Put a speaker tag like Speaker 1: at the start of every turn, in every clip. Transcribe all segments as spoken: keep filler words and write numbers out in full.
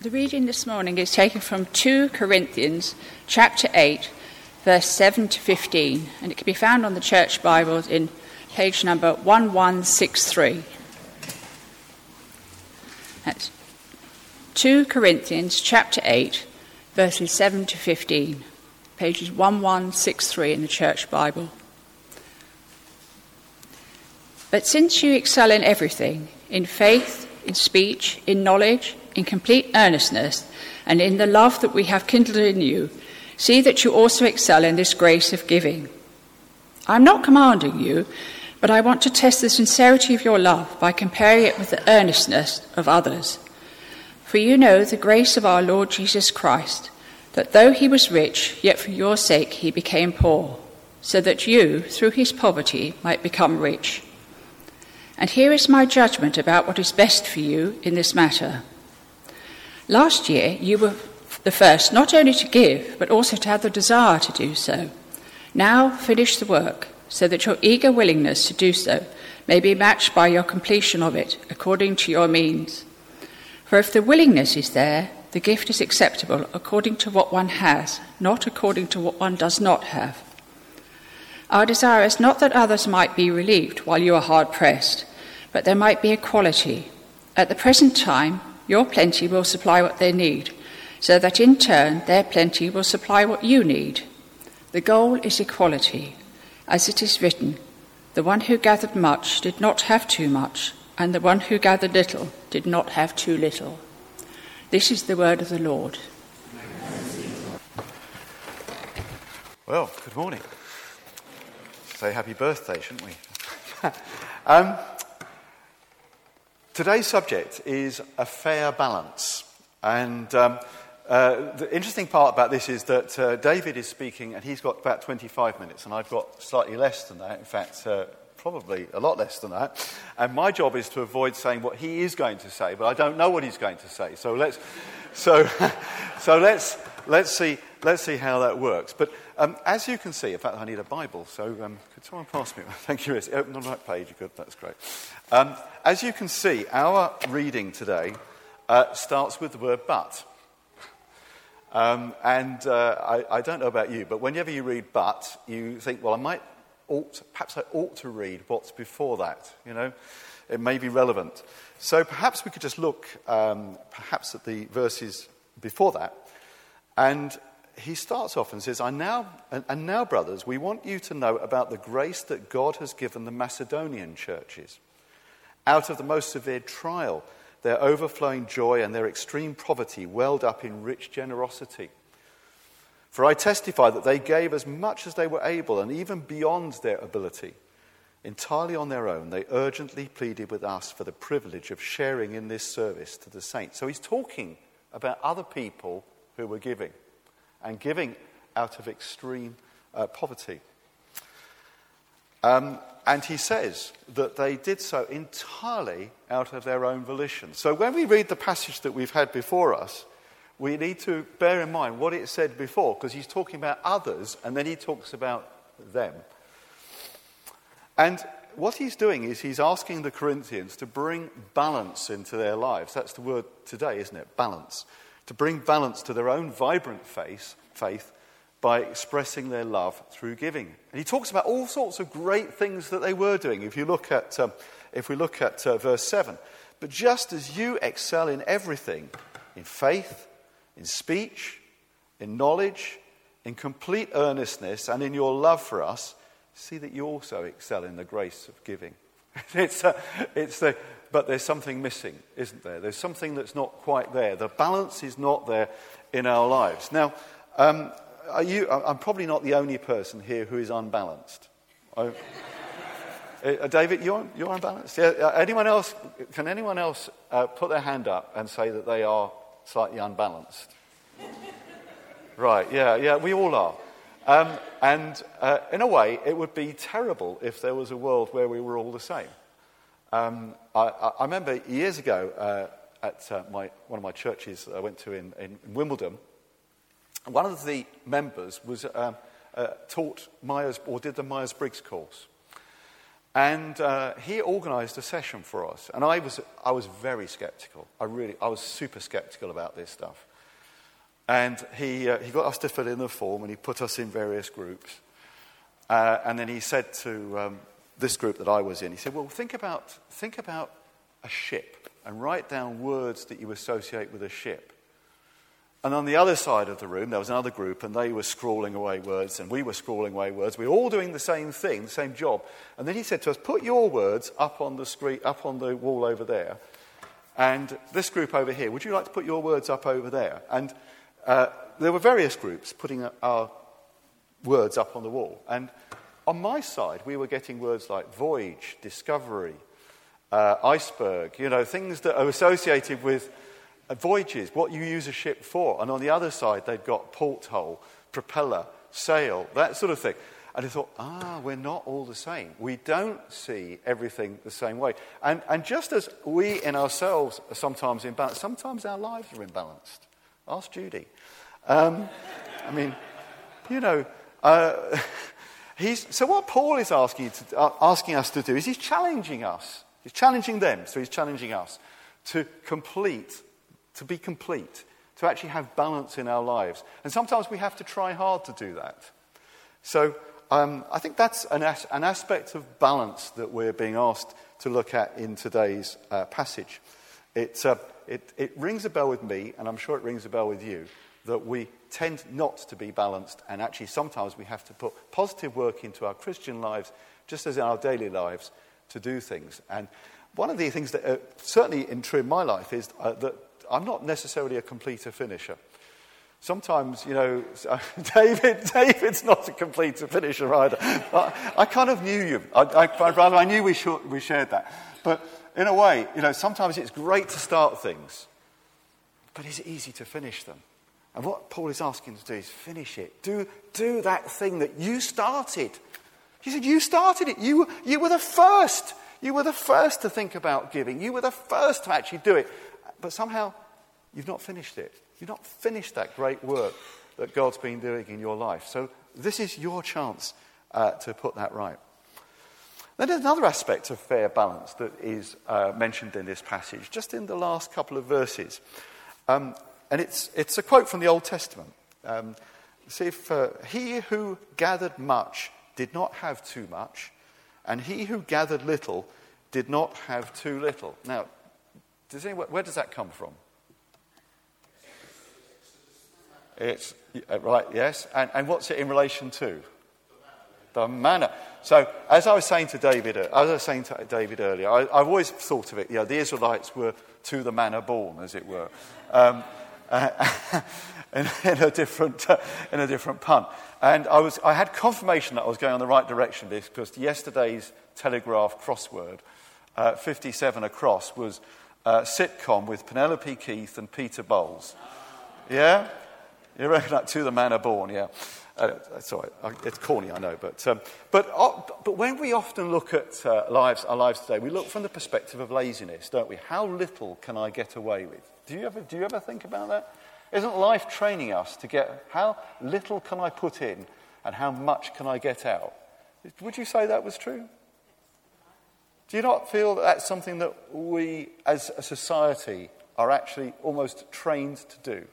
Speaker 1: The reading this morning is taken from Second Corinthians chapter eight, verse seven to fifteen, and it can be found on the Church Bibles in page number eleven sixty-three. That's Second Corinthians chapter eight, verses seven to fifteen, pages eleven sixty-three in the Church Bible. But since you excel in everything, in faith, in speech, in knowledge, in complete earnestness, and in the love that we have kindled in you, see that you also excel in this grace of giving. I am not commanding you, but I want to test the sincerity of your love by comparing it with the earnestness of others. For you know the grace of our Lord Jesus Christ, that though he was rich, yet for your sake he became poor, so that you, through his poverty, might become rich. And here is my judgment about what is best for you in this matter. Last year you were the first not only to give, but also to have the desire to do so. Now finish the work, so that your eager willingness to do so may be matched by your completion of it, according to your means. For if the willingness is there, the gift is acceptable according to what one has, not according to what one does not have. Our desire is not that others might be relieved while you are hard-pressed, but there might be equality. At the present time, your plenty will supply what they need, so that in turn their plenty will supply what you need. The goal is equality. As it is written, the one who gathered much did not have too much, and the one who gathered little did not have too little. This is the word of the Lord.
Speaker 2: Well, good morning. Say happy birthday, shouldn't we? um, today's subject is a fair balance. And um, uh, the interesting part about this is that uh, David is speaking and he's got about twenty-five minutes and I've got slightly less than that. In fact, uh, probably a lot less than that. And my job is to avoid saying what he is going to say, but I don't know what he's going to say. So let's, so, so let's, let's see, let's see how that works. But um, as you can see, in fact, I need a Bible. So um, could someone pass me? Thank you. It's open on the right page. Good. That's great. Um, as you can see, our reading today uh, starts with the word "but." Um, and uh, I, I don't know about you, but whenever you read "but," you think, well, I might. Ought, perhaps I ought to read what's before that, you know. It may be relevant. So perhaps we could just look um, perhaps at the verses before that. And he starts off and says, I now, and, and now, brothers, we want you to know about the grace that God has given the Macedonian churches. Out of the most severe trial, their overflowing joy and their extreme poverty welled up in rich generosity. For I testify that they gave as much as they were able, and even beyond their ability. Entirely on their own, they urgently pleaded with us for the privilege of sharing in this service to the saints. So he's talking about other people who were giving, and giving out of extreme uh, poverty. Um, and he says that they did so entirely out of their own volition. So when we read the passage that we've had before us, we need to bear in mind what it said before, because he's talking about others, and then he talks about them. And what he's doing is he's asking the Corinthians to bring balance into their lives. That's the word today, isn't it? Balance. To bring balance to their own vibrant faith, faith by expressing their love through giving. And he talks about all sorts of great things that they were doing. If you look at, um, if we look at uh, verse seven, but just as you excel in everything, in faith, in speech, in knowledge, in complete earnestness, and in your love for us, see that you also excel in the grace of giving. it's, uh, it's the, but there's something missing, isn't there? There's something that's not quite there. The balance is not there in our lives. Now, um, are you, I'm probably not the only person here who is unbalanced. I, uh, David, you're, you're unbalanced? Yeah, uh, anyone else? Can anyone else uh, put their hand up and say that they are slightly unbalanced? Right, yeah, yeah, we all are. Um, and uh, in a way, it would be terrible if there was a world where we were all the same. Um, I, I remember years ago uh, at uh, my, one of my churches I went to in, in Wimbledon, one of the members was um, uh, taught Myers, or did the Myers-Briggs course. And uh, he organised a session for us. And I was I was very sceptical. I really, I was super sceptical about this stuff. And he uh, he got us to fill in the form, and he put us in various groups. Uh, and then he said to um, this group that I was in, he said, well, think about think about a ship and write down words that you associate with a ship. And on the other side of the room, there was another group, and they were scrawling away words, and we were scrawling away words. We were all doing the same thing, the same job. And then he said to us, put your words up on the screen, up on the wall over there. And this group over here, would you like to put your words up over there? And uh, there were various groups putting our words up on the wall. And on my side, we were getting words like voyage, discovery, uh, iceberg, you know, things that are associated with voyages, what you use a ship for. And on the other side, they've got porthole, propeller, sail, that sort of thing. And I thought, ah, we're not all the same. We don't see everything the same way. And, and just as we in ourselves are sometimes imbalanced, sometimes our lives are imbalanced. Ask Judy. Um, I mean, you know, uh, he's, so what Paul is asking, to, uh, asking us to do is he's challenging us. He's challenging them, so he's challenging us to complete to be complete, to actually have balance in our lives. And sometimes we have to try hard to do that. So um, I think that's an, as- an aspect of balance that we're being asked to look at in today's uh, passage. It, uh, it, it rings a bell with me, and I'm sure it rings a bell with you, that we tend not to be balanced, and actually sometimes we have to put positive work into our Christian lives, just as in our daily lives, to do things. And one of the things that uh, certainly in true in my life is uh, that I'm not necessarily a completer finisher. Sometimes, you know, David, David's not a completer finisher either. I, I kind of knew you. I, I, rather, I knew we, sh- we shared that. But in a way, you know, sometimes it's great to start things, but is it easy to finish them? And what Paul is asking to do is finish it. Do, do that thing that you started. He said, you started it. You, you were the first. You were the first to think about giving. You were the first to actually do it. But somehow, you've not finished it. You've not finished that great work that God's been doing in your life. So this is your chance uh, to put that right. Then there's another aspect of fair balance that is uh, mentioned in this passage, just in the last couple of verses. Um, and it's it's a quote from the Old Testament. Um, see, if uh, he who gathered much did not have too much, and he who gathered little did not have too little. Now, Does anyone, where does that come from? It's, right, yes. And, and what's it in relation to? The manna. So, as I was saying to David, as I was saying to David earlier, I, I've always thought of it, you know, the Israelites were to the manna born, as it were, um, uh, in, in a different, uh, in a different pun. And I was, I had confirmation that I was going on the right direction because yesterday's Telegraph crossword, uh, fifty-seven across, was Uh, sitcom with Penelope Keith and Peter Bowles. Yeah? You reckon that to the manor born, yeah. Uh, sorry, it's corny, I know. But um, but, uh, but when we often look at uh, lives, our lives today, we look from the perspective of laziness, don't we? How little can I get away with? Do you ever, do you ever think about that? Isn't life training us to get, how little can I put in and how much can I get out? Would you say that was true? Do you not feel that that's something that we, as a society, are actually almost trained to do?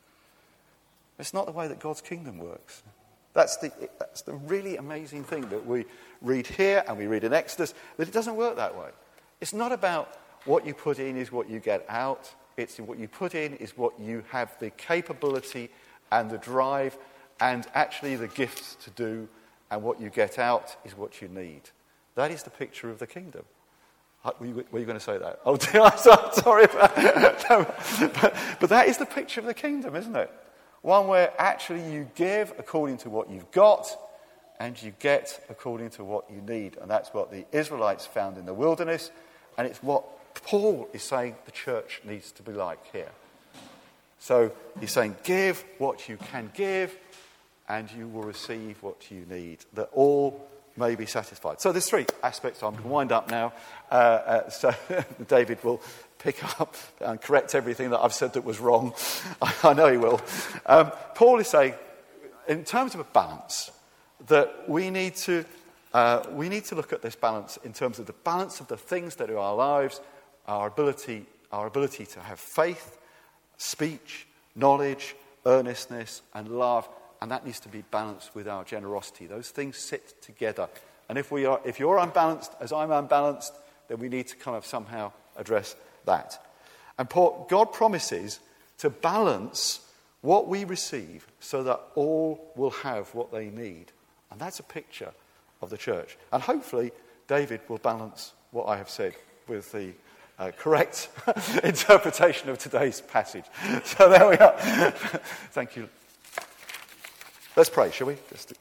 Speaker 2: It's not the way that God's kingdom works. That's the, that's the really amazing thing that we read here and we read in Exodus, that it doesn't work that way. It's not about what you put in is what you get out. It's what you put in is what you have the capability and the drive and actually the gifts to do, and what you get out is what you need. That is the picture of the kingdom. Were you, were you going to say that? Oh, dear, I'm sorry about that. but, but that is the picture of the kingdom, isn't it? One where actually you give according to what you've got, and you get according to what you need. And that's what the Israelites found in the wilderness, and it's what Paul is saying the church needs to be like here. So he's saying, give what you can give, and you will receive what you need. That all may be satisfied. So there's three aspects. I'm going to wind up now. Uh, uh, so David will pick up and correct everything that I've said that was wrong. I, I know he will. Um, Paul is saying, in terms of a balance, that we need to Uh, we need to look at this balance in terms of the balance of the things that are our lives, our ability, our ability to have faith, speech, knowledge, earnestness, and love, and that needs to be balanced with our generosity. Those things sit together. And if we are, if you're unbalanced, as I'm unbalanced, then we need to kind of somehow address that. And Paul, God promises to balance what we receive so that all will have what they need. And that's a picture of the church. And hopefully David will balance what I have said with the uh, correct interpretation of today's passage. So there we are. Thank you. Let's pray, shall we? Just...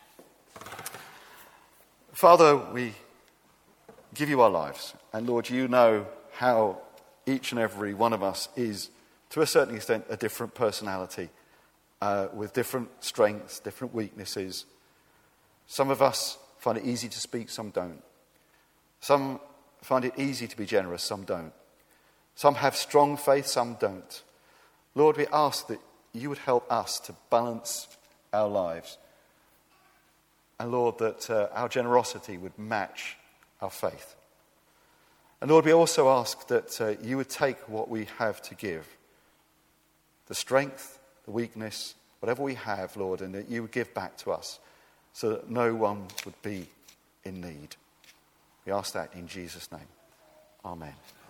Speaker 2: Father, we give you our lives. And Lord, you know how each and every one of us is, to a certain extent, a different personality uh, with different strengths, different weaknesses. Some of us find it easy to speak, some don't. Some find it easy to be generous, some don't. Some have strong faith, some don't. Lord, we ask that you would help us to balance our lives. And Lord, that uh, our generosity would match our faith. And Lord, we also ask that uh, you would take what we have to give, the strength, the weakness, whatever we have, Lord, and that you would give back to us so that no one would be in need. We ask that in Jesus' name. Amen.